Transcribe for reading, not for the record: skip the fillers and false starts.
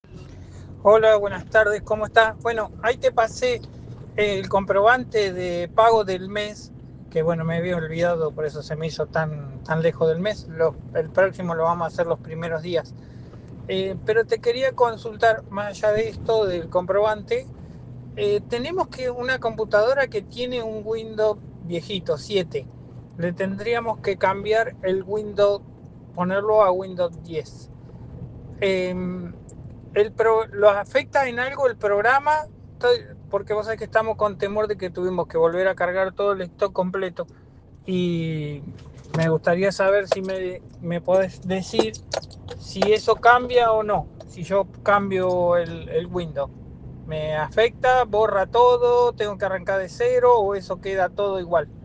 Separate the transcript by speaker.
Speaker 1: Hola, buenas tardes, ¿cómo estás? Bueno, ahí te pasé el comprobante de pago del mes, que bueno, me había olvidado, por eso se me hizo tan lejos del mes. El próximo lo vamos a hacer los primeros días. Pero te quería consultar, más allá de esto, del comprobante, tenemos que una computadora que tiene un Windows viejito, 7. Le tendríamos que cambiar el Windows, ponerlo a Windows 10. Eh, ¿Lo afecta en algo el programa? Porque vos sabés que estamos con temor de que tuvimos que volver a cargar todo el stock completo. Y me gustaría saber si me podés decir si eso cambia o no. Si yo cambio el Windows, ¿me afecta? ¿Borra todo? ¿Tengo que arrancar de cero o eso queda todo igual?